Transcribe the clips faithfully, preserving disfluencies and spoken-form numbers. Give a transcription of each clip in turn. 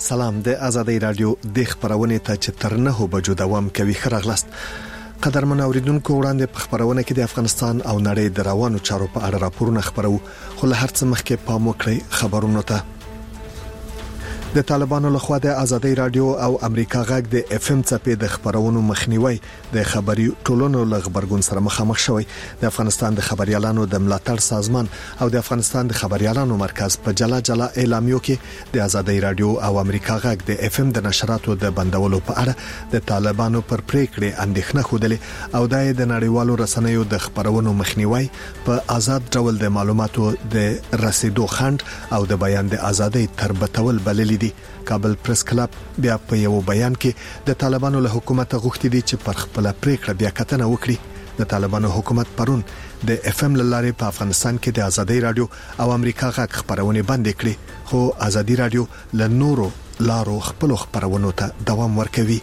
سلام د آزادۍ رادیو د خبرونه ته چې تر نه بجو دوام کوي خرغلست قدرمن اوریدونکو وړاندې په خبرونه کې د افغانستان او نړۍ د روانو چارو په اړه راپورونه خبرو خو له هر څه مخکې پام وکړئ خبرونه ته د طالبانو لخوا د آزادۍ رادیو او امریکا غږ د اف ام څپې د خبرونو مخنیوي د خبري ټولنو له خبرګون سره مخامخ شوی د افغانستان د خبريالانو د ملاتړ سازمان او د افغانستان د خبريالانو مرکز په جلا جلا اعلامیو کې د آزادۍ رادیو او امریکا غږ د اف ام د نشراتو د بندولو په اړه د طالبانو پر پریکړې اندېښنه خوده او د نړیوالو رسنیو د خبرونو مخنیوي په آزاد ډول د معلوماتو د رسیدو خند او د بیان د آزادۍ تربتول بللی دي کابل پریس کلب بیا په یو بیان کې د طالبانو له حکومت غوښتي دي چې پر خپل پریکړه بیا کتنه وکړي د طالبانو حکومت پرون د اف ام لاره په افغانستان کې د آزادۍ رادیو او امریکا غږ خبرونه بند کړي خو آزادۍ رادیو له نورو لارو خپل خبرونو ته دوام ورکوي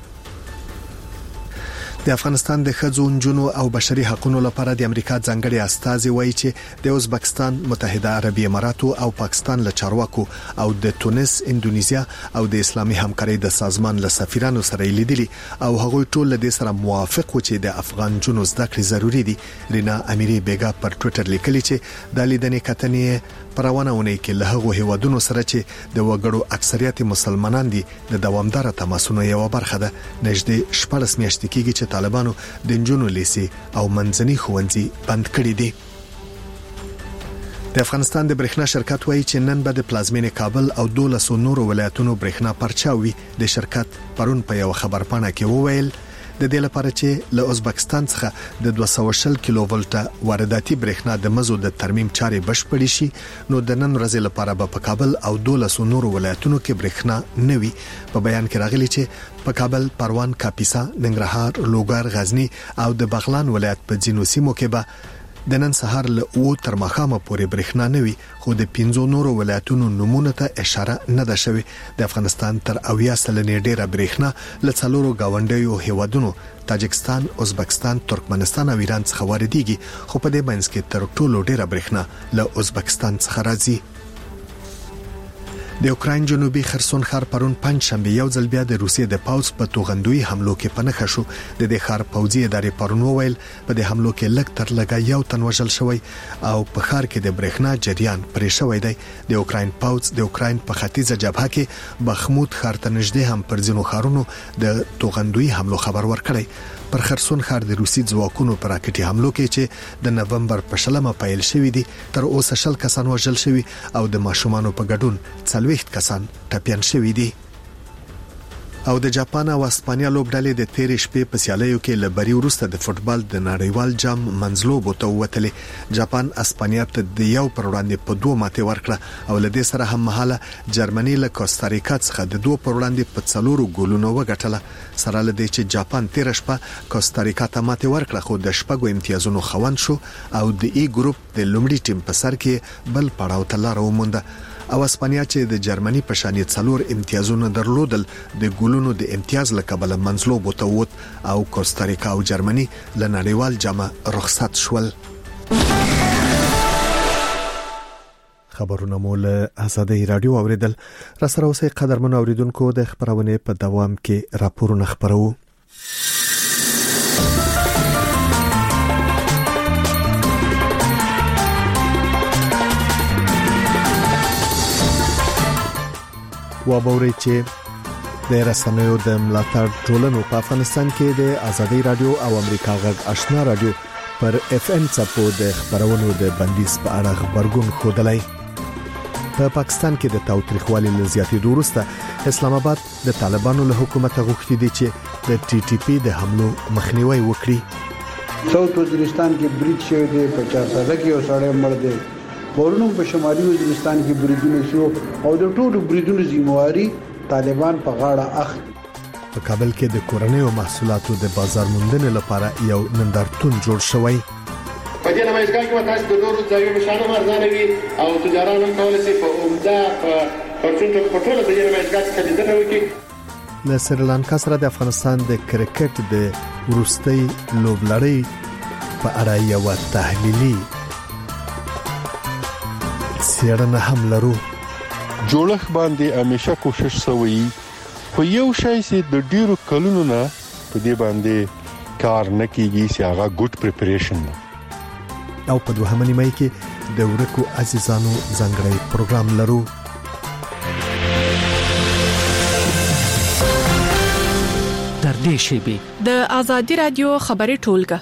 د افغانستان د ښځو نجونو او بشري حقوقو لپاره د امریکا ځانګړي استازي وایي چې د ازبکستان متحده عربي اماراتو او پاکستان له چارواکو او د تونس انډونیزیا او د اسلامي همکارۍ د سازمان له سفیرانو سره لیدلي او هغوی ټول له دې سره موافق و چې د افغان جنو زده کړې ضروری دي رینا امیری بیگا پر ټوئیټر لیکلي چې د لیدنې کتنې پرونهونه کې له هغو هیوادونو سره چې د وګړو اکثریت مسلمانان دي د دوامدار تماسونو یو برخه ده نږدې شپږ میاشتې کېږي چې طالبانو د جنونو لیسي او منځني ښوونځي بند کړي دي د افغانستان د برېښنا شرکت وایي چې نن به د پلازمینې کابل او دولسو نورو ولایتونو برېښنا پرچاوي د شرکت پرون په یو خبرپاڼه کې وویل د دې لپاره چې له ازبکستان څخه د دوه سوه شل کیلو ولټه وارداتي برېښنا د مزو د ترمیم چارې بشپړې شي نو د نن ورځې لپاره به په کابل او دولسو نورو ولایتونو کې برېښنا نوي په بیان کې راغلي چې په کابل پروان کاپیسا ننګرهار لوګر غزنی او د بغلان ولایت په ځینو سیمو کې به د نن سهار له او تر مخامه پورې برېښنا نوي خو د پنځو نورو ولایتونو نمونه ته اشاره نه ده شوې د افغانستان تر اویا سلنې ډیره برېښنا له څلورو گاونډیو هیوادونو تاجکستان، ازبکستان، ترکمنستان او ایران څخه واردېږي خو په دې منځ کې تر ټولو ډیره برېښنا له ازبکستان څخه راځي د اوکراین جنوبي خرسون ښار پرون پنځ شنبه یو ځل بیا د روسیې د پاوځ په توغندوي حملو کې پنهخه شو د دې ښار پوځي ادارې پرون وویل په دې حملو کې لږ تر لږه یو تن وژل شوی او په ښار کې د برېښنا جریان پرې شوی دی د اوکراین پاوځ د اوکراین په ختیځه جبهه کې بخمود ښار ته نږدې هم پر ځینو ښارونو د توغندوي حملو خبر ورکړی پر خرسون ښار د روسي ځواکونو پر راکټي حملو کې چې د نومبر په شلمه پیل شوی دي تر اوسه شل کسان وژل شوی او د ماشومانو په ګډون څلوېښت کسان ټپيان شوی دي او د جاپان او اسپانیا لوبډلې د تیرې شپې په سیالیو کې لبري ورسته د فوتبال د نړیوال جام منځلوبو ته وتلې جاپان اسپانیا ته د یو پر وړاندې په دوه ماته ورکړه او لدې سره هم مهاله جرمني له کوستاریکا څخه د دوه پر وړاندې په څلورو ګولونو وګټله سره لدې چې جاپان تیر شپه کوستاریکا ته ماته ورکړه خو د شپږو امتیازونو خوند شو او د ای ګروپ د لومړي ټیم په سر کې بل پړاو ته لار ومونده او اسپانیا چې د جرمني په شان څلور امتیازونه درلودل د ګولونو د امتیاز لکبل منځلوب ته ووت او کوستاریکا او جرمني له نړیوال جام رخصت شول خبرونه مول آزادۍ رادیو اوریدل را سره اوسې قدرمن اوریدونکو د خبرونه په دوام کې راپورونه خبرو و باوري چې د رسنیو د ملاتړ ټولنو په افغانستان کې د آزادۍ رادیو او امریکا غږ آشنا رادیو پر اف ام څپو د خبرونو د بندیز په اړه خبرګون خودلای په پاکستان کې د تاوتریخوالي له زیاتېدو وروسته اسلام آباد د طالبانو له حکومت غوښتي دي چې د ټي ټي پی د حملو مخنیوي وکړي ساوث وزیرستان کې بریټ شوی دی پچاس ساله کې یو سړی مړ دی ورونو په شمالي وزیرستان کې بریدونه شو او د ټولو بریدونو ذمہواری طالبان په غاړه اخلي په کابل کې د کورنیو محصولاتو د بازار موندنې لپاره یو نندارتون جوړ شوی په دې نمایشګاه کې تاسو د نورو ځایونو شانه ارزانه وي او تجارانو کولای شي په عمده په پرڅنټ په ټول د دې نمایشګاه کې لیدنه وکړي له سریلانکا سره د افغانستان د کرکټ د ورستۍ لوبلړۍ په اړه یو تحلیلي څېړنه هم لرو جوړښت باندې همیشه کوشش شوی خو یو شی چې د ډیرو کلونو نه په دې باندې کار نه کیږي چې هغه ګډ پریپریشن او په دوهمه نیمه کې د ورکو عزیزانو ځانګړی پروګرام لرو. تر دې شیبې د ازادي رادیو خبري ټولګه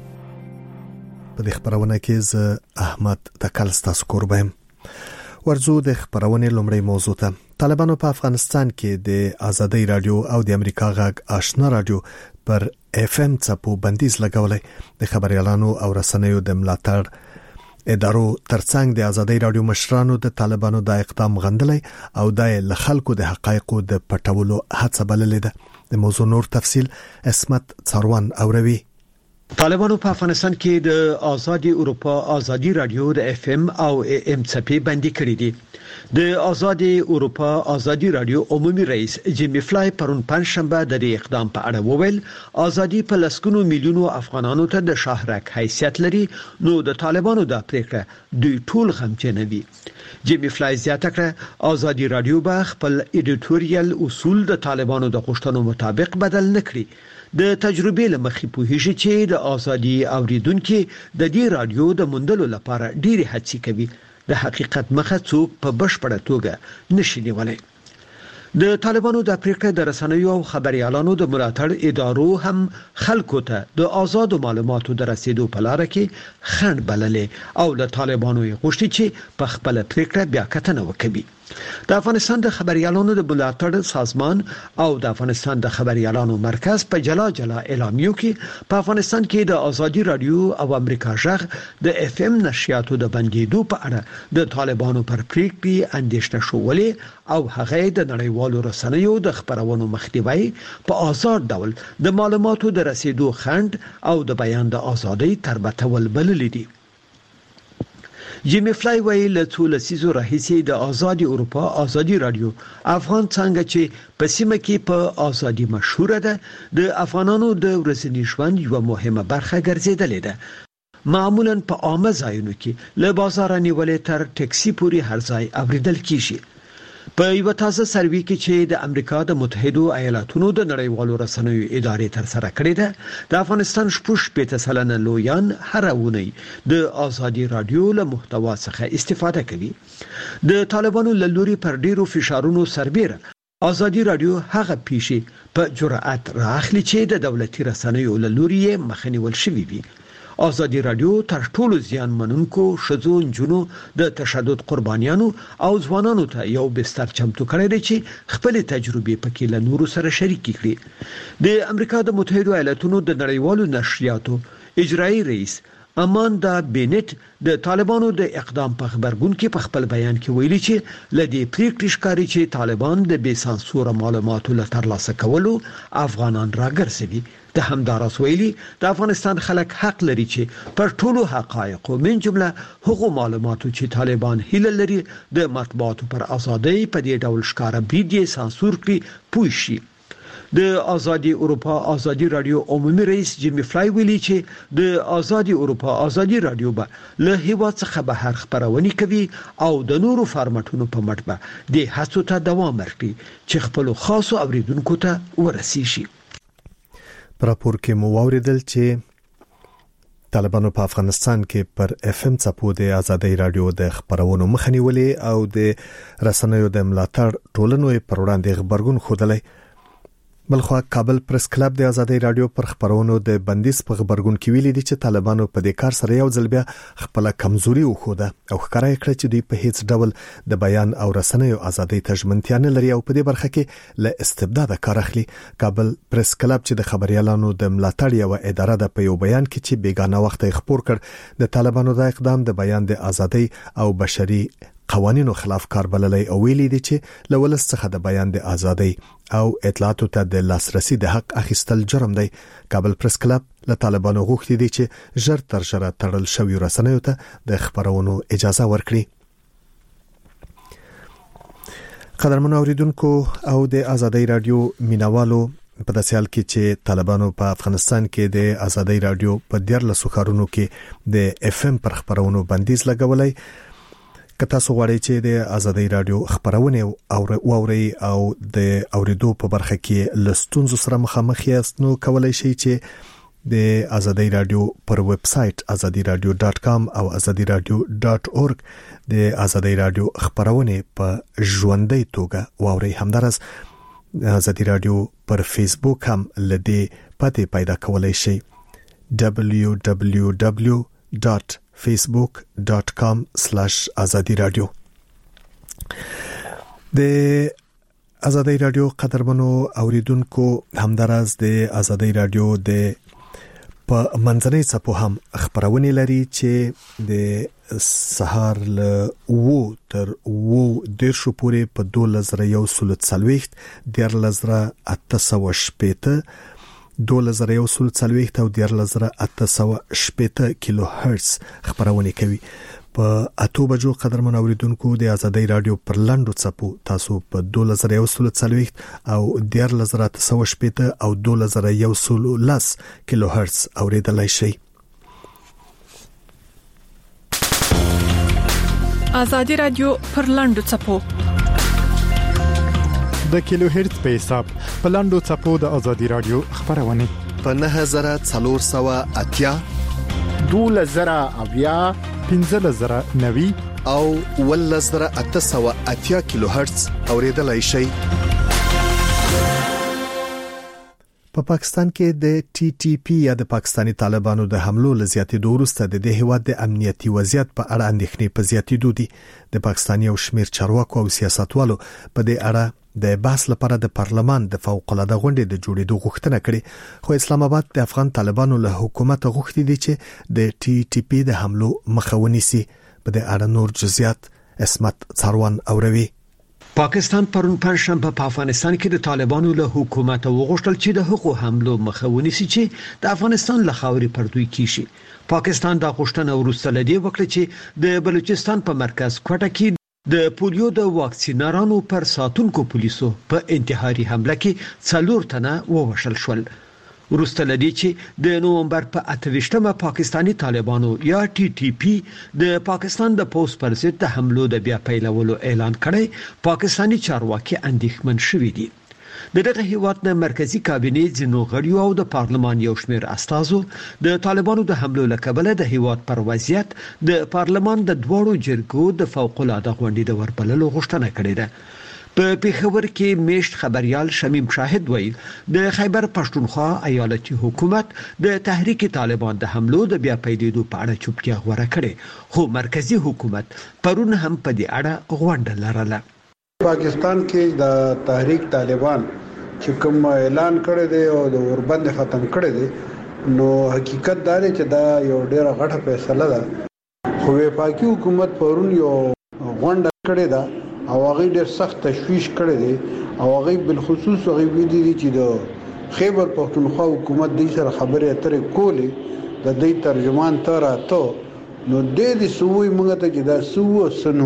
په دې خبرونه کې ز احمد تکل ستاسو قربم. ورزو د خبرونه لومړی موضوع ته. طالبانو په افغانستان کې د ازادي رادیو او د امریکا غږ آشنا رادیو پر اف ام څپو بندیز لګولې. د خبريالانو او رسنیو د ملاتړ ادارو ترڅنګ د ازادي رادیو مشرانو د طالبانو د اقدام غندلې او د خلکو د حقایقو د پټولو هڅه بللې ده. د موضوع نور تفصيل اسمت څاروان اوروي. طالبانو په افغانستان کې د آزادي اروپا آزادي رادیو د اف ام او ای ام څپې بندي کړې دي. د آزادي اروپا آزادي رادیو عمومي رئیس جیمی فلای پرون پنځشنبه د دې اقدام په اړه وویل آزادي په لسګونو میلیونو افغانانو ته د شاهرک حیثیت لري، نو د طالبانو د پریکړه دوی ټول غمجن دي. جیمی فلای زیاته کړه آزادي رادیو به خپل ایډیټوریال اصول د طالبانو د غوښتنو مطابق بدل نکړي. د تجربې لمخې په هیڅ چې د ازادي اوریدونکو د دې رادیو د مندلو لپاره ډېری هڅې کوي، د حقیقت مخه څوک په بشپړه توګه نشي نیولای. د طالبانو د پریکړې د رسنیو او خبريالانو د ملاتړ ادارو هم خلکو ته د آزاد معلوماتو د رسیدو په لار کې خنډ بللې او له طالبانو یې غوښتي چې په خپل پریکړه بیا کتنه وکړي. د افغانستان د خبريالانو د ملاتړ سازمان او د افغانستان د خبريالانو مرکز په جلا جلا اعلامیو کې په افغانستان کې د ازادي رادیو او امریکا غږ د اف ام نشریاتو د بندیدو په اړه د طالبانو پر پریکړې اندېښنه شولې او هغه د نړیوالو رسنیو د خبرونو مخنیوي په آزاد ډول د معلوماتو د رسیدو خنډ او د بیان د ازادۍ تربتول بللې دي. جیمی فلای ویل څو لسیزو راهیسې د آزادي اروپا آزادي رادیو افغان څنګه چې په سیمه کې په آزادي مشهور ده د افغانانو د ورځني ژوند یو مهمه برخه ګرځیدلې ده. معمولا په عامه ځایونو کې له بازار نیولې تر ټیکسي پورې هر ځای اوریدل کیږي. په یو تازه سروې کې چې د امریکا د متحده ایالاتونو د نړیوالو رسنیو ادارې تر سره کړې ده، د افغانستان شپږ پېته سلنه لویان هر اونۍ د آزادي رادیو له محتوا څخه استفاده کوي. د طالبانو له لوري پر ډیرو فشارونو سربېره آزادي رادیو هغه پیښې په جرأت راخلي چې د دولتي رسنیو له لوري مخنیول شوی وي. آزادي رادیو تر ټولو زیان منونکو شذو جنو د تشدد قربانیانو او ځوانانو ته یو بستر چمتو کړی دی چې خپل تجربې پکې له نورو سره شریک کړي. د امریکا د متحده ایالاتونو د نړیوالو نشریاتو اجرایی رئیس اماندا بینټ د طالبانو د اقدام په خبرګون کې په خپل بیان کې ویلي چې لدی پریکړې ښکاري چې طالبان د بے سانسور معلوماتو له ترلاسه کولو افغانان راګرځوي. د همداراز ویلي د افغانستان خلک حق لري چې پر ټولو حقایقو من جمله حقوق معلوماتو چې طالبان هیله لري د مطبوعاتو پر ازادۍ په دې ډول ښکارا برید یې سانسور کړي پوه شي. د آزادي اروپا آزادي رادیو عمومي رئیس جیمی فلای ویلي چې د آزادي اروپا آزادي رادیو به له هیواد څخه بهر خبرونه کوي او د نورو فارمټونو په مټ به د هڅو ته دوام ورکړي چې خپل خاصو اوریدونکو ته ورسیږي. پر راپور کې مو واوریدل چې طالبانو په افغانستان کې پر اف ام څپو د ازادي رادیو د خبرونو مخنیولې او د رسنیو د ملاتړ ټولنو پر وړاندې خبرګون خوده. بلخوا کابل پریس کلب د ازادي رادیو پر خبرونو د بندیز په خبرګون کې ویلي دي چې طالبانو په دې کار سره یو ځل بیا خپل کمزوري وښوده او ښکارا کړ چې دوی په هیڅ ډول د بیان او رسنیو ازادي تضمینتیا نه لري او په دې برخه کې له استبداد کار اخلي. کابل پریس کلب چې د خبريالانو د ملاتړ یو اداره د په یو بیان کې چې بیگانه وخت خبر کړ د طالبانو د اقدام د بیان د ازادي او بشري قوانینو خلاف کار بللی او ویلي دي چې لولس څخه د بیان د ازادۍ او اطلاعاتو ته د لاسرسي د حق اخیستل جرم دی. کابل پریس کلب له طالبانو غوښتي دي چې ژر تر ژره تړل شوی رسنیو ته د خبرونو اجازه ورکړي. قدرمن اوریدونکو او د ازادۍ رادیو مینوالو په داسې حال کې چې طالبانو په افغانستان کې د ازادۍ رادیو په ډیر لسو ښارونو کې د اف ام پر خبرونو بندیز لګولای، که تاسو غواړئ چې د آزادۍ رادیو خبرونه او اوري او د اوریدو په برخه کې لستونزو سره مخامخ یاست نو کولای شئ چې د آزادۍ رادیو پر ویب سټ azadi radio dot com او azadi radio dot org د آزادۍ رادیو خبرونه په ژوندۍ توګه واوري. همدارس آزادۍ رادیو پر فیسبوک هم لدی پته پیدا کولای شئ w w w dot facebook dot com slash azadi radio. د آزادۍ رادیو قدرمنو اوریدونکو همدارس د آزادۍ رادیو د په منځنۍ څپو هم خبرونه لري چې د سهار له وو تر وو د شو پورې په دوه زره یو سل څلوېښت د لزره اته شپېته دوه زره یو سل څلوېښت او د لزره اته شپېته کیلو هرتز خبرونه کوي. په اته بجو قدرمن اوریدونکو د آزادۍ رادیو پر لاندو څپو تاسو په دوه زره یو سل څلوېښت او د لزره اته شپېته او دوه زره یو سل لس کیلو هرتز اوریدلای شئ. آزادۍ رادیو پر لاندو څپو د کیلو هرتز په حساب په لاندو څپو د آزادۍ رادیو خبرونه په نه هزار څلور سوه اتیا دوه زره اویا پنځه زره نوي او ول زره اته سوه اتیا کیلو هرتز اوریدلای شئ. په پاکستان کې د ټي ټي پی یا د پاکستانی طالبانو د حملو لزیاتې دوروسته د دې هیواد د امنیتي وضعیت په اړه اندېښنې په زیاتېدو دي. د پاکستاني او شمیر چارواکو او سیاستوالو په دې اړه د بحث لپاره د پارلمان د فوق العاده غونډې د جوړېدو غوښتنه کړې، خو اسلام آباد د افغان طالبانو له حکومت غوښتي دي چې د ټي ټي پی د حملو مخه ونیسي. په دې اړه نور جزئیات اسمت څاروان اوروي. پاکستان پرون پنځشنبه په افغانستان کې د طالبانو له حکومت وغوښتل چې د حقوق حملو مخه ونیسي چې د افغانستان له خاورې پردوي کیږي. پاکستان دا غوښتنه وروسته لدی وکړه چې د بلوچستان په مرکز کوټه کې د پولیو د واکسینارانو پر ساتونکو پولیسو په انتحاري حمله کې څلور تنه ووژل شول. وروسته لدی چې د نومبر په اتهشتمه پاکستانی طالبانو یا ټي ټي پی د پاکستان د پوس پر ضد د حملو د بیا پیلولو اعلان کړی، پاکستانی چارواکي اندېښمن شوي دي. د دغه هیواد د مرکزی کابینې ځینو غړیو او د پارلمان یو شمېر استازو د طالبانو د حملو له کبله د هیواد پر وضعیت د پارلمان د دوړو جرګو د فوق العاده غونډې د وربللو غوښتنه کړې ده. په پیښور کې میشت خبريال شمیم شاهد ویل د خیبر پښتونخوا ایالتي حکومت د تحریک طالبان د حملو د بیا پیلېدو په اړه چوپتیا غوره کړې، خو مرکزی حکومت پرون هم په دې اړه غونډه لرله. پاکستان کې د تحریک طالبان چې کوم اعلان کړی دی او د اوربند ختم کړی دی، نو حقیقت دا دی چې دا یو ډیره غټه فیصله ده. خو وفاقي حکومت پرون یو غونډه کړې ده او هغه ډېر سخت تشویش کړی دی او هغه بل خصوص هغه ویلي دي چې د خیبر پښتونخوا حکومت د سره خبرې اترې کولې د دې ترجمان تر اته نو د دې سوې موږ ته چې دا سو سنو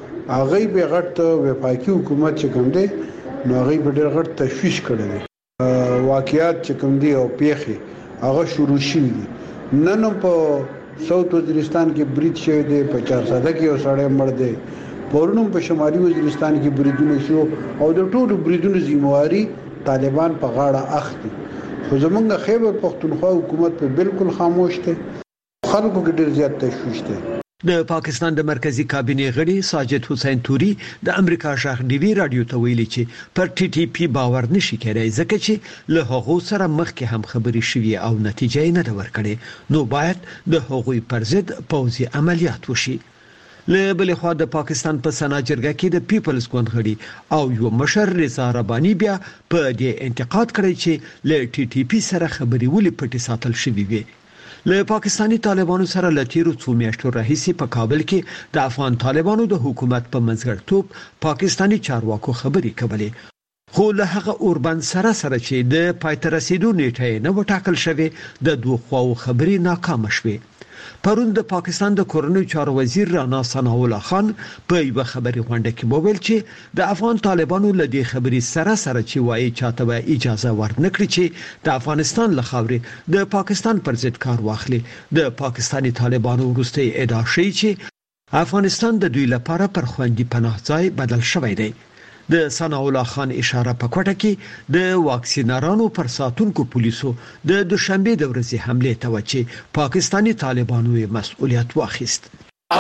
هغه به غټ وفاقي حکومت چې کوم دی نو هغه به ډېر غټ تشویش کړی دی. واقعیات چې کوم دی او پیښې هغه شروع شوي دي. نن په ساوث وزیرستان کې بریټ شوی دی، په چارساده کې یو سړی مړ دی، پرونم په شمالي وزیرستان کې بریدونه شو او د ټولو بریدونو ذمہواری طالبان په غاړه اخلي. خو زمونږ خیبر پښتونخوا حکومت په بالکل خاموش دی، خلکو کې ډېر زیات تشویش دی. د پاکستان د مرکزی کابینې غړي ساجد حسین توري د امریکا شاخ ډي وی رادیو ته ویلي چې پر ټي ټي پی باور نشي کېدای ځکه چې له هغو سره مخکې هم خبري شوي او نتیجه یې نه ده ورکړې، نو باید د هغوی پر ضد پوځي عملیات وشي. له بل خوا د پاکستان په سنا جرګه کې د پیپلز ګوند غړي او یو مشر رضا رباني بیا په دې انتقاد کړی چې له ټي ټي پی سره خبري ولې پټي ساتل شوي وي. له پاکستانی طالبانو سره لتیرو څو میاشتو راهیسې په کابل کې د افغان طالبانو د حکومت په منځګړیتوب پاکستانی چارواکو خبري کولې، خو له هغه اوربند سره سره چې د پایته رسیدو نیټه نه وټاکل شوه د دوه خواو خبري ناکام شوه. پرون د پاکستان د کورنۍ چارو وزیر رانا ثناء الله خان په یو خبري غونډه کې وویل چې د افغان طالبانو له دې خبري سره سره چې وایي چاته به اجازه ورنکړي چې د افغانستان له خاورې د پاکستان پر ضد کار واخلي. د پاکستانی طالبانو وروستي ادعا شوی چې افغانستان د دوی لپاره پر خوندي پناه ځای بدل شوی دی. د ثنا الله خان اشاره په کوټه کې د واکسینرانو پر ساتونکو پولیسو د دوشنبه د ورځې حمله ته وچی پاکستانی طالبانو مسؤلیت واخیست.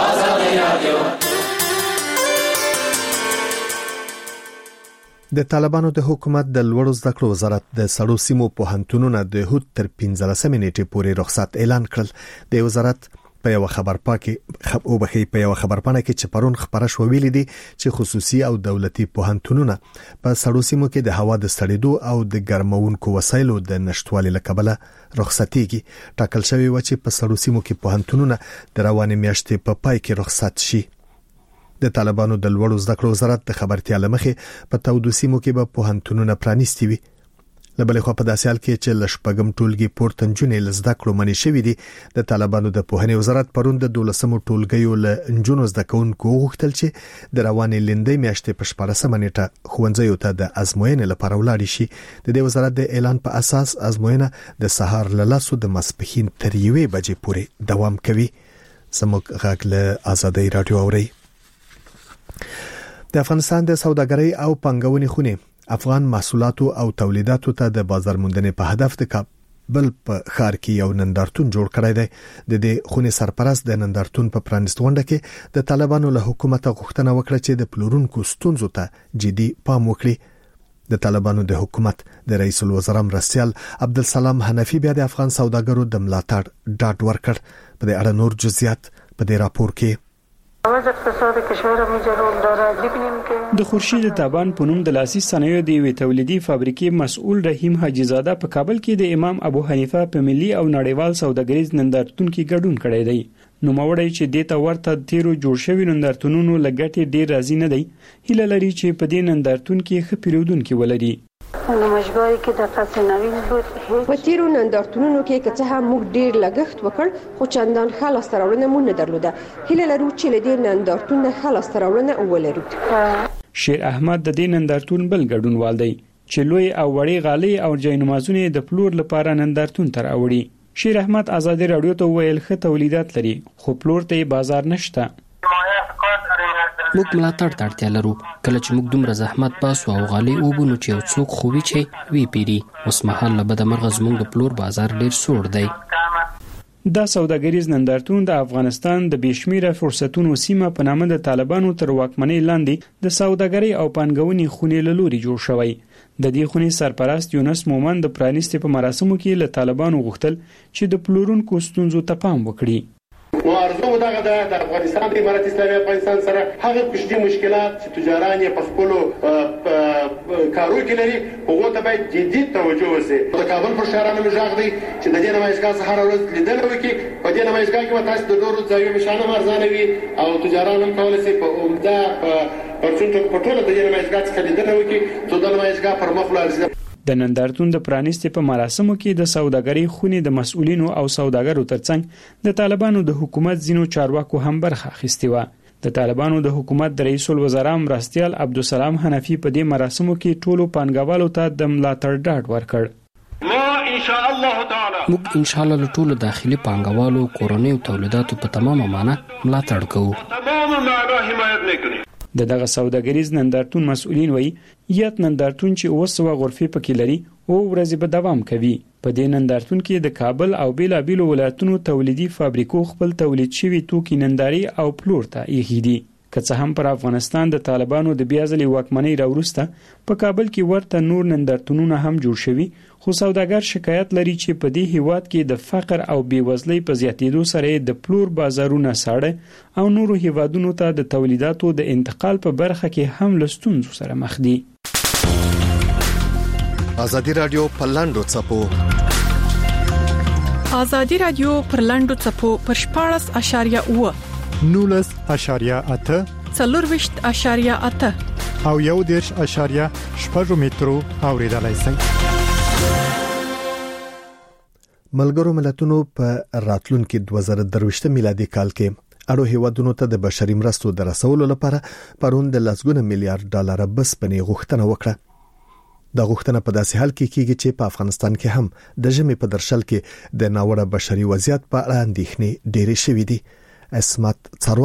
د طالبانو د حکومت د لوړو زده کړو وزارت د سړو سیمو پوهنتونونو د هوت تر پنځلسمې نیټې پورې رخصت اعلان کړل. د وزارت په یو خبر پاکي خب او بخي په یو خبرپاڼه کې چې پرون خبره شو ویل دي چې خصوصي او دولتي پوهنتونونه په سړو سیمو کې د هوا د سړېدو او د ګرمونکو وسایلو د نشټوالي لکبله رخصتيږي. ټاکل شوی و چې په سړو سیمو کې پوهنتونونه د روانې میاشتې په پای کې رخصت شي. د طالبانو د لوړو زده کړو وزارت د خبرتیا لمخې په تودو سیمو کې به پوهنتونونه پرانیستي وي. لبلې خو په داسې حال کې چې لشپګم ټولګي پورتنجونې لزده کړو منې شوې دي. د طالبانو د پوهنې وزارت پرون د دولسمو ټولګیو له انجونو زده کوونکو غوښتل چې د روانې لندې میاشتې په شپږمه نیټه ښوونځیو ته د ازموینې لپاره ولاړ شي. د دې وزارت د اعلان په اساس ازموینه د سهار له لاسو د ماسپښین تر یوې بجې پورې دوام کوي. زموږ غږ له آزادۍ رادیو اوري. د افغانستان د سوداګرۍ او پنګونې خونې افغان محصولاتو او تولیداتو ته د بازار موندنې په هدف د کابل په ښار کې یو نندارتون جوړ کړی دی. د دې خونې سرپرست د نندارتون په پرانیست غونډه کې د طالبانو له حکومت غوښتنه وکړه چې د پلورونکو ستونزو ته جدي پام وکړي. د طالبانو د حکومت د رئیس الوزرا مرستیال عبدالسلام حنفي بیا د افغان سوداګرو د ملاتړ ډاډ ورکړ. په دې اړه نور جزئیات په دې راپور کې. د خورشید تابان په نوم د لاسي صنایعو د یوې تولیدي فابریکې مسؤل رحیم حاجی زاده په کابل کې د امام ابو حنیفه په ملي او نړیوال سوداګریز نندارتون کې ګډون کړی دی. نو موړی چې د تا ورته تیرو جوړ شوی نندارتونونو لګټي ډیر راضي نه دی. هیله لري چې په دې نندارتون کې ښه پیرودونکو ولري. نمایشګاه کې د تاسو نوین بود په تیرو نندارتونونو کې که څه هم موږ ډیر لګښت وکړ خو چندان خلاص تراوړنه مونږ نه درلوده. هیله لرو چې له دې نندارتون خلاص تراوړنه ولرو. شیر احمد د دې نندارتون بل ګډونوال دی چې لوی او وړي غالي او جاینمازونه د پلور لپاره نندارتون تر اوړي. شیر احمد آزادی رادیو ته ویل ښه تولیدات لري خو پلور ته بازار نشته. موږ ملاتړ ته اړتیا لرو. کله چې موږ دومره زحمت باسو او غالي وبونو چې یو څوک خووي چې وی پیری اوس مهال له بده مرغه زموږ د پلور بازار ډیر سوړ دی. دا سوداګریز نندارتون د افغانستان د بشمیره فرصتونو سیمه په نامه د طالبانو تر واکمنۍ لاندې د سوداګرۍ او پنګونې خونې له لوري جوړ شوی. د دې خونې سرپرست یونس مومن د پرانیستي په مراسمو کې له طالبانو غوښتل چې د پلورونکو ستونزو ته پام وکړي. نو ارزو دغه د افغانستان د امارات اسلامي افغانستان سره هغه کوچني مشکلات چې تجاران یې په خپل کارو کې لري هغه ته باید جدي توجه وشي. د کابل پر شهرانو مجاغ دی چې د دې نمایشګاه سره ورځ لیدل وکړي. په دې نمایشګاه کې تاسو د ډورو ځایونو مشانه ارزانه وي او تجاران هم کولای شي په عمده پرڅنټ په ټوله د دې نمایشګاه څخه لیدل وکړي. ته د نمایشګاه پر مخ لاړ. د نندارتون د پرانیستي په مراسمو کې د سوداګرۍ خونې د مسؤلینو او سوداګرو ترڅنګ د طالبانو د حکومت ځینو چارواکو هم برخه اخیستې و. د طالبانو د حکومت د رئیس الوزرا مرستیال عبدالسلام حنفي په دې مراسمو کې ټولو پانګوالو ته د ملاتړ ډاډ ورکړ. موږ ان شاء الله له ټولو داخلي پانګوالو کورنۍ او تولیداتو په تمامه معنی ملاتړ کوو. د دغه سوداګریز نندارتون مسؤلین وایي یت نندارتون چې اوسه غرفې پکې لري او ورځې به دوام کوي. په دې نندارتون کې د کابل او بیلابیلو ولایتونو تولیدي فابریکو خپل تولید شوی توکي ننداري او پلور ته ایښي دي. که څه هم پر افغانستان د طالبانو د بیا ځلې واکمنۍ راوروسته په کابل کې ورته نور نندارتونونه هم جوړ شوي خو سوداګر شکایت لري چې په دې هیواد کې د فقر او بیوزلۍ په زیاتېدو سره د پلور بازارونه ساړه او نورو هیوادونو ته د تولیداتو د انتقال په برخه کې هم له ستونزو سره مخ دي. آزادی رادیو په لاندو څپو آزادی رادیو پر لاندو څپو پر شپاړس اشاریه اوه نولس اشاریه اته څلورویشت اشاریه اته او یو دېرش اشاریه شپږ مترو اوریدلای شئ. ملګرو ملتونو په راتلونکي دوه زره درویشت میلادي کال کې اړو هیوادونو ته د بشري مرستو د رسولو لپاره پرون د لسګونه میلیارډ ډالر بس پنې غوښتنه وکړه. دا غوښتنه په داسې حال کې کیږي چې په افغانستان کې هم د ژمي په درشل کې د ناوړه بشري وضعیت په اړه اندېښنې ډېرې شوې دي. اسمت څروان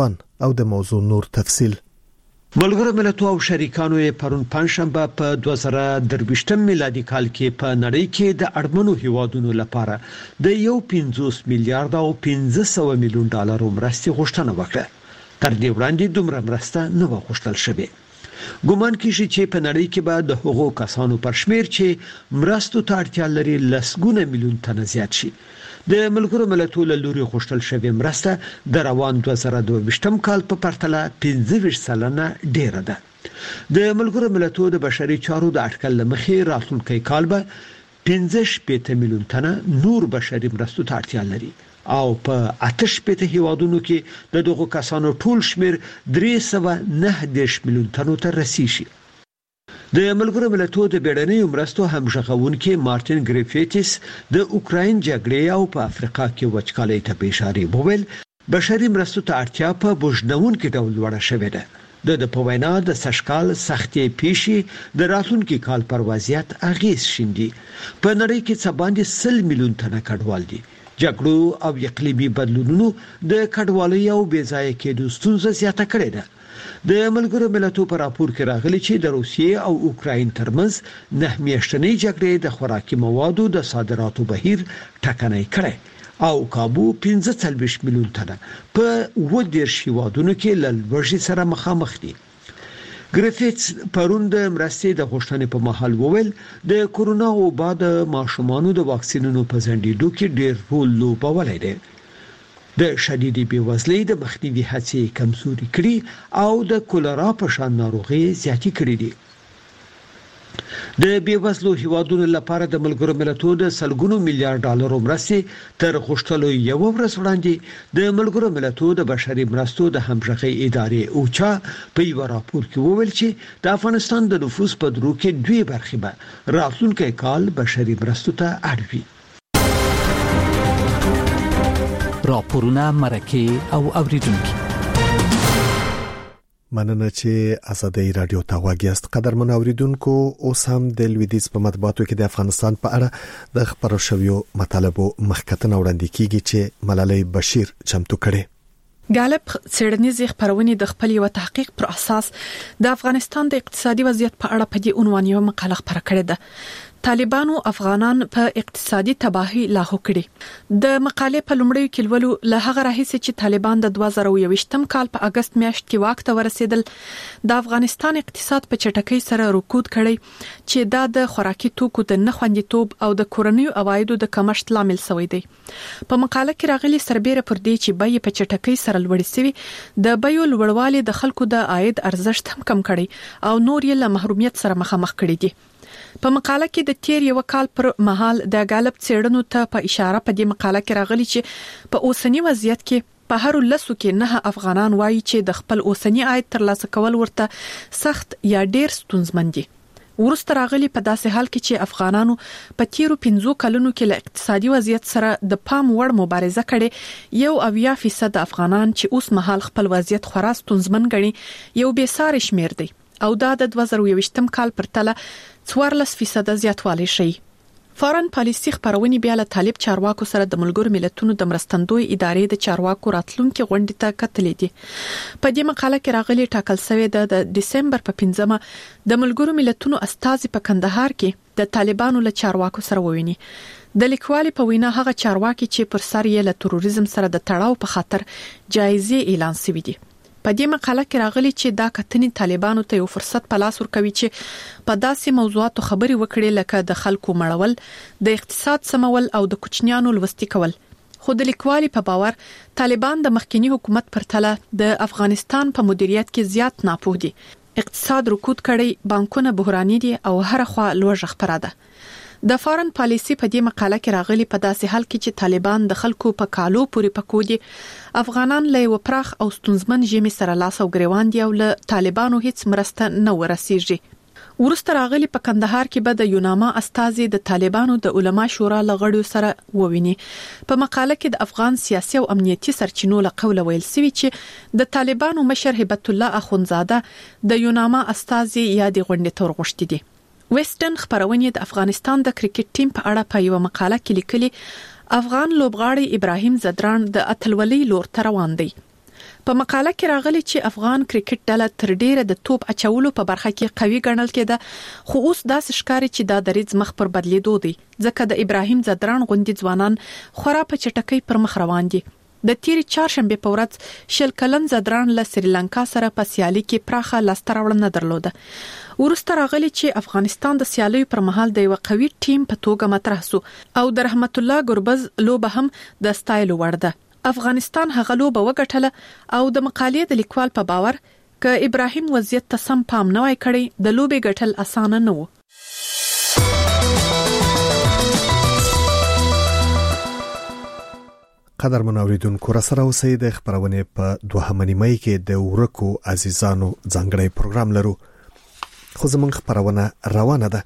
او د موضوع نور تفصيل. ملګرو ملتونو او شریکانو یې پرون پنځشنبه په دوه زره درویشتم میلادي کال کې په نړۍ کې د اړمنو هیوادونو لپاره د یو پنځوس میلیارډ او پنځه سوه میلیون ډالر مرستې غوښتنه وکړه. تر دې وړاندې دومره مرسته نه و غوښتل شوې. ګومان کیږي چې په نړۍ کې به د هغو کسانو پر شمیر چې مرستو ته اړتیا لري لسګونه میلیون تنه زیات شي. د ملګرو ملتونو له لوري غوښتل شوې مرسته د روان دوه زره دوه کال په پرتله پنځه ویشت سلنه ډیره ده. د ملګرو ملتونو د بشري چارو د اټکل لمخې راتلونکي کال به پنځه شپږ میلیون تنه نور بشري مرستو ته اړتیا لري او په آتش پته هیوادونو کې د دغو کسانو ټول شمیر درې سوه نهه دېرش میلیون تنو ته رسیږي. د ملګرو ملتونو د بیړنیو مرستو همغږونکي مارټین ګریفیټس د اوکراین جګړې او په افریقا کې وچکالۍ ته اشاره وکول بشري مرستو ته اړتیا په بوجنونکو ډول وړه شوې ده. د په وینا د سشکال سختي پیشي د راتلونکي کال پر وضعیت اغیز شیندي. په نړۍ کې څه باندې سل میلیون تنه کډوال دي. جګړو او اقلیمي بدلونونو د کډوالۍ او بېځایه کېدو ستونزه زیاته کړې ده. د ملګرو ملتونو په راپور کې راغلي چې د روسیې او اوکراین ترمنځ نه میاشتنۍ جګړې د خوراکي موادو د صادراتو بهیر ټکنۍ کړې او کابو پنځه څلوېښت میلیون تنه په اووه دېرش هیوادونو کې له لوږې سره مخامخ دي. ګریفیټس پرون د مرستې د غوښتنې په مهال وویل د کورونا وبا د ماشومانو د واکسینونو په ځنډېدو کې ډېر رول لوبولی دی. د شدیدې بېوزلۍ د مخنیوي هڅې کمزوري کړي او د کولرا په شان ناروغۍ زیاتې کړې دي. د بیوزلو هیوادونو لپاره د ملګرو ملتونو د سلګونو میلیارډ ډالر مرستې تر غوښتلو یو ورځ وړاندې د ملګرو ملتونو د بشري مرستو د همغږۍ ادارې اوچا په یو راپور کې وویل چې د افغانستان د نفوس په درو کې دوی برخې به راتلونکي کال بشري مرستو ته اړ وي. راپورونه مرکه او اوریدونکو مننه چې ازادي رادیو ته واګیاست. قدرمن اوریدونکو اوس هم د لویدیز په مطبوعاتو کې د افغانستان په اړه د خبرو شویو مطالبو مخکتنه وړاندې کیږي چې ملالۍ بشیر چمتو کړي. غالب څېړنیز خبرونه د خپل یو تحقیق پر اساس د افغانستان د اقتصادي وضعیت په اړه په دې عنوان یو مقاله خبره کړې ده. طالبانو افغانان په اقتصادي تباہي لاهو کړي. د مقالې په لومړیو کې ولولو له هغه راهیسې چې طالبان د دوه زره یوویشتم کال په اگست میاشت کې واک ته ورسېدل د افغانستان اقتصاد په چټکۍ سره رکود کړي چې دا د خوراکي توکو د نه خوندیتوب او د کورنیو عوایدو د کمښت لامل شوی دی. په مقاله کې راغلي سربېره پر دې چې بیې په چټکۍ سره لوړې شوي د بیو لوړوالي د خلکو د عاید ارزښت هم کم کړي او نور یې له محرومیت سره مخامخ کړي دي. په مقاله کې د تیر یو کال پر مهال د غالب څېړنو ته په اشاره په دې مقاله کې راغلي چې په اوسنی وضعیت کې په هر لسو کې نه افغانان وایي چې د خپل اوسنی عاید ترلاسه کول ورته سخت یا ډیر ستونزمن دي. ورسته راغلي په داسې حال کې چې افغانانو په تیرو پنځو کلونو کې له اقتصادي وضعیت سره د پام وړ مبارزه کړې یو اویا فیصد افغانان چې اوس مهال خپل وضعیت خورا ستونزمن ګڼي یو بې ساري شمیر دی او دا د دوه زره یوویشتم کال پر تله څوارلس فیصد زیاتوالی شي. فارن پالیسي خبرونه بیا له طالب چارواکو سره د ملګرو ملتونو د مرستندوی ادارې د چارواکو راتلونکو غونډې ته کتلې دي. په دې مقاله کې راغلي ټاکل شوی د دسمبر په پنځمه د ملګرو ملتونو استازي په کندهار کې د طالبانو له چارواکو سره وویني. د لیکوالي په وینا هغه چارواکي چې پر سر یې له تروریزم سره د تړاو په خاطر جایزې اعلان شوی دي. په دې مقاله کې راغلي چې دا کتنې طالبانو ته یو فرصت په لاس ورکوي چې په داسې موضوعاتو خبري وکړي لکه د خلکو مړول، د اقتصاد سمول او د کوچنیانو لوستي کول. خو د لیکوالي په باور طالبان د مخکنی حکومت پر تله د افغانستان په مدیریت کې زیات ناپوه دي. اقتصاد رکود کړي، بانکونه بحراني دي او هر خوا لوږه خپره ده. د فارن پالیسي په دې مقاله کې راغلي په داسې حال کې چې طالبان د خلکو په کالو پورې پکودي افغانان له وپراخ او ستونزمن ژمي سره لاس او ګریوان دي او له طالبانو هیڅ مرسته نه ورسیږي. ورسته راغلي په کندهار کې به د یوناما استازي د طالبانو د علما شورا لغړیو سره وویني. په مقاله کې د افغان سیاسي او امنیتي سرچینو له قوله ویل سوي چې د طالبانو مشر هبت الله اخونزاده د یوناما استازي یادې غونډې ته ورغوښتي دي. ویسټرن خبرونه د افغانستان د کرکټ ټیم په اړه په یو مقاله کې لیکلي افغان لوبغاړی ابراهیم زدران د اتلولۍ لور ته روان دی. په مقاله کې راغلي چې افغان کرکټ ډله تر ډیره د توپ اچولو په برخه کې قوي ګڼل کېده، خو اوس داسې ښکاري چې دا دریځ مخ پر بدلیدو دی، ځکه د ابراهیم ځدران غوندي ځوانان خورا په چټکۍ پر مخ روان دي. د تیری چهارشنبه په ورځ شل کلن ځدران له سریلانکا سره په سیالي کې پراخه لاسته راوړنه درلوده. ورسته راغلي چې افغانستان د سیالیو پر مهال د یو قوي ټیم په توګه مطرح سو او د رحمت الله ګربز لوبه هم د سټایل وړ ده. افغانستان هغه لوبه وګټله او د مقالې د لیکوال په باور ک ابراهیم وضعیت ته سم پام نه وای کړی د لوبې ګټل اسانه نه و. قدر منوریدونکو را سره اوسئ. د خبرونه په دوهمه نیمه کې د ورکو عزیزانو ځانګړی پروګرام لرو، خو زمونږ خبرونه روانه ده.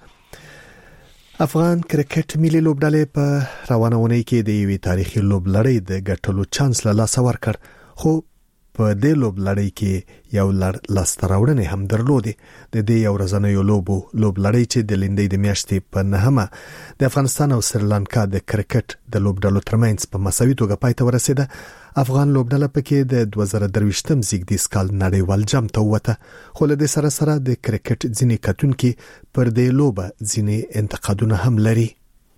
افغان کرکټ ملي لوبډلې په روانه ونې کې د یوې تاریخي لوبلړۍ د ګټلو چانس له لاسه ورکړ، خو په دې لوبلړۍ کې یو لړ لاسته راوړنې هم درلودې. د دې یو ورځنیو لوبو لوبلړۍ چې د لیندۍ د میاشتې په نهمه د افغانستان او سریلانکا د کرکټ د لوبډلو ترمنځ په مساوي توګه پای ته ورسېده. افغان لوبډله پکې د دوه زره درویشتم زیږدیز کال نړیوال جام ته وته، خو له دې سره سره د کرکټ ځینې کتونکي پر دې لوبه ځینې انتقادونه هم لري.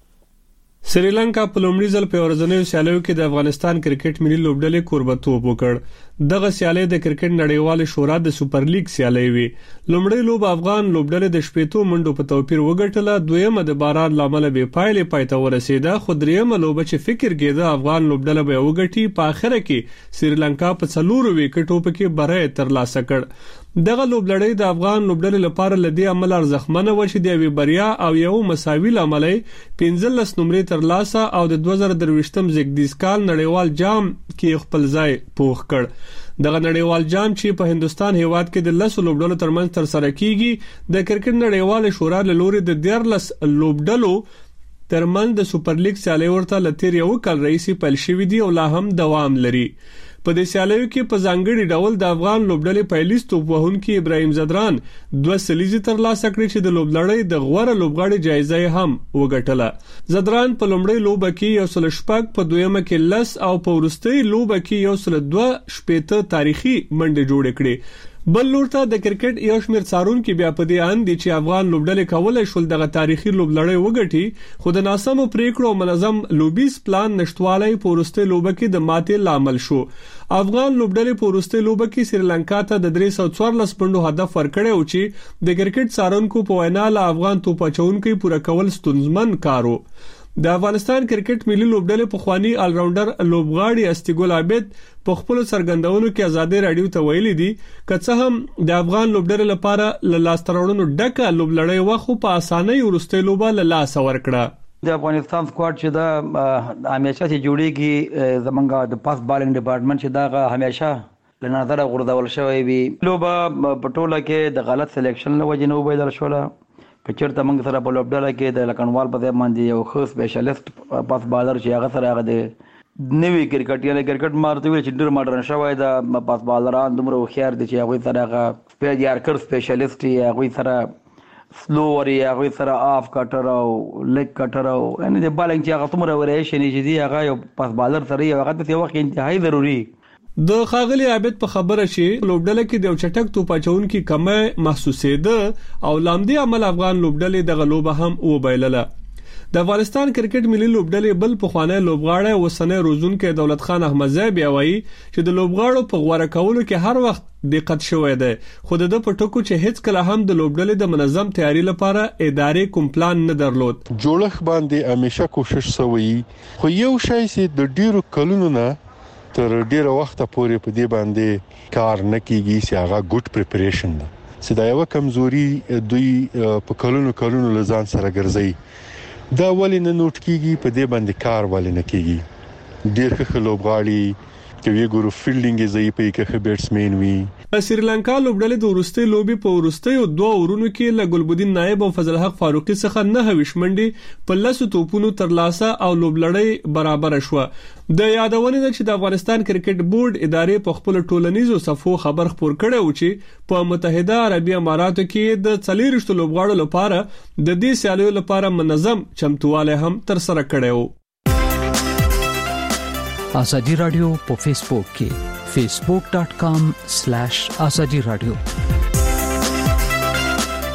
سریلانکا په لومړي ځل په ورځنیو سیالیو کې د افغانستان کرکټ ملي لوبډلې کوربتوب وکړ. دغه سیالي د کرکټ نړیوال شورا د سوپر لیګ سیالي وي. لومړی لوب افغان لوبډلې د شپېتو منډو په توپیر وګټله، دویمه د باران لامل به پایلې پایته ورسېده، خو دریمه لوب چې فکر کېده افغان لوبډله به وګټي، په اخر کې سریلانکا په څلورو وکټو پکې بری ترلاسه کړ. دغه لوبلړۍ د افغان لوبډلې لپاره لدی عمل ارزښتمنه و چې د یوې بریا او یو مساوي لامل پنځلس نمرې ترلاسه او د دوه زره درویشتم زیږدیز کال نړیوال جام کې خپل ځای پوخ کړ. دغه نړیوال جام چې په هندستان هیواد کې د لسو لوبډلو ترمنځ تر سره کیږي، د کرکټ نړیوال شورا له لوري د دیارلس لوبډلو ترمنځ د سوپر لیګ سیالي ورته لتیر یو کال رئیس پیل شوې دي او لا هم دوام لري. په دې سیالیو کې په ځانګړي ډول د افغان لوبډلې پیلیس توپ وهونکي ابراهیم ځدران دوه سلیزې ترلاسه کړې چې د لوبلړۍ د غوړه لوبغاړي جایزه هم وګټله. ځدران په لومړۍ لوبه کې یو سل شپږ، په دویمه کې لس او په وروستۍ لوبه کې یو سل دوه شپېته تاریخي منډې جوړې کړې. بل لورته د کرکټ یو شمېر څارونکو بیا په دې اند دي چې افغان لوبډلې کولای شول دغه تاریخي لوبلړۍ وګټي، خو د ناسمو پریکړو او منظم لوبیز پلان نشټوالی په وروستۍ لوبه کې د ماتې لامل شو. افغان لوبډلې په وروستۍ لوبه کې سریلانکا ته د درې سوه څوارلس پنډو هدف ورکړی و چې د کرکټ څارونکو په وینا له افغان توپ اچوونکو پوره کول ستونزمن کار و. د افغانستان کرکټ ملي لوبډلې په خواني آل راونډر لوبغاړي استګل عابد په خپل سرګندونو کې آزادې رادیو ته ویلي دي که څه هم د افغان لوبډلې لپاره له لاستراوړنو ډکه لوبلړۍ وخت په اسانۍ ورسته لوبه له لاس ورکړه. د افغانستان سکواډ چې دا همیشه چې جوړیږي زمونږ د پاس بالینګ ډپارټمنټ چې دا همیشه له نظر غوړدول شوی وي. لوبه په ټوله کې د غلط سلیکشن له وجې نه وبایدل شوله. کچرته موږ سره په لوبډله کې د لکنوال په ځای باندې یو ښه سپیشلیست پاس بالر چې هغه سره هغه د نوی کرکټ یعنی کرکټ مارته ویل چې ډېر ماډرن شوی د پاس بالران دومره هوښیار دي چې هغوی سره هغه سپیډ یارکر سپیشلیست یې هغوی سره سلو یا هغوی سره آف کټر او لیګ کټر او یعنی د بالنګ چې هغه څومره وریشن چې دی هغه یو پاس بالر سره یو هغه د وخت انتهایی ضروري. د خاغلی عابد په خبره چې لوبډله کې د چټک توپ اچونکو کمه محسوسېده او لامدي عمل افغان لوبډلې د غلوبه هم وبایلله. د افغانستان کرکټ ملي لوبډلې بل په خوانه لوبغاړی وسنه روزونکو دولت خان احمدزی بیا وایي چې د لوبغاړو په غوړه کولو کې هر وخت دقت شوی دی، خو د په ټکو چې هیڅ کله هم د لوبډلې د منظم تیاری لپاره ادارې کوم پلان نه درلود. جوړښت باندې همیشه کوشش شوی، خو یو شی چې د ډیرو کلونو نه تر ډیره وخت پورې په دې باندې کار نه کیږي چې هغه ګډ پریپریشن ده. چې دا یو کمزوري دوی په کلونو کلونو لزان سره ګرځي. دا ولې نه نوٹ کیږي، په دې باندې کار ولې نه کیږي. ډیر ښه لوبغاړي چې وی ګورو فیلډینګ یې ضعیف وي، که بیټسمن وي. سریلانکا لوبډلې د ورستۍ لوبي په ورستۍ او دوه اورونو کې له ګلبدین نائب او فضل حق فاروقي څخه نه وشمنډي په لاسو توپونو ترلاسه او لوبلړۍ برابر شو. د یادونه ده چې د افغانستان کرکټ بورډ ادارې په خپل ټولنیزو صفو خبر خپور کړی و چې په متحده عربی اماراتو کې د څلورشت لوبغاړو لپاره د دې سیالیو لپاره منظم چمتواله هم تر سره کړی و. آزادی رادیو په فیسبوک کې facebook dot com slash azadi radio